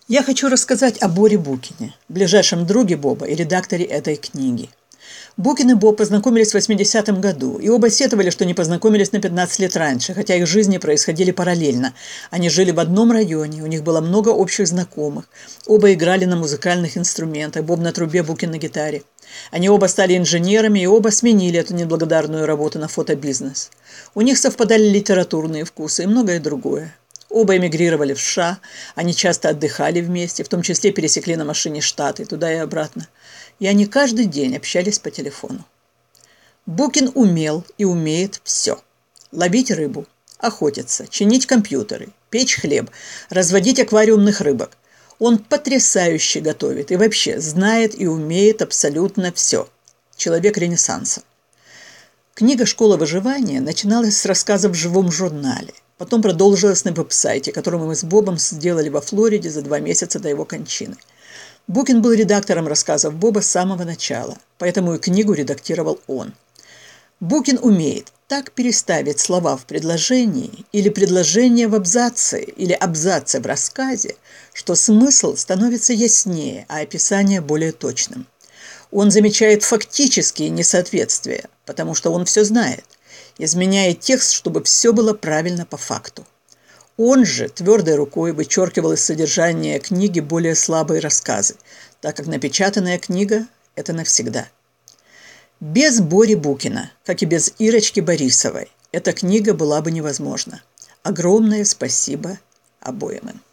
Я хочу рассказать о Боре Букине, ближайшем друге Боба и редакторе этой книги. Букин и Боб познакомились в 80-м году, и оба сетовали, что не познакомились на 15 лет раньше, хотя их жизни происходили параллельно. Они жили в одном районе, у них было много общих знакомых. Оба играли на музыкальных инструментах, Боб на трубе, Букин на гитаре. Они оба стали инженерами, и оба сменили эту неблагодарную работу на фотобизнес. У них совпадали литературные вкусы и многое другое. Оба эмигрировали в США, они часто отдыхали вместе, в том числе пересекли на машине Штаты, туда и обратно. И они каждый день общались по телефону. Букин умел и умеет все. Ловить рыбу, охотиться, чинить компьютеры, печь хлеб, разводить аквариумных рыбок. Он потрясающе готовит и вообще знает и умеет абсолютно все. Человек Ренессанса. Книга «Школа выживания» начиналась с рассказов в живом журнале. Потом продолжилась на веб-сайте, который мы с Бобом сделали во Флориде за 2 месяца до его кончины. Букин был редактором рассказов Боба с самого начала, поэтому и книгу редактировал он. Букин умеет так переставить слова в предложении или предложение в абзаце или абзацы в рассказе, что смысл становится яснее, а описание более точным. Он замечает фактические несоответствия, потому что он все знает, изменяет текст, чтобы все было правильно по факту. Он же твердой рукой вычеркивал из содержания книги более слабые рассказы, так как напечатанная книга – это навсегда. Без Бори Букина, как и без Ирочки Борисовой, эта книга была бы невозможна. Огромное спасибо обоим им.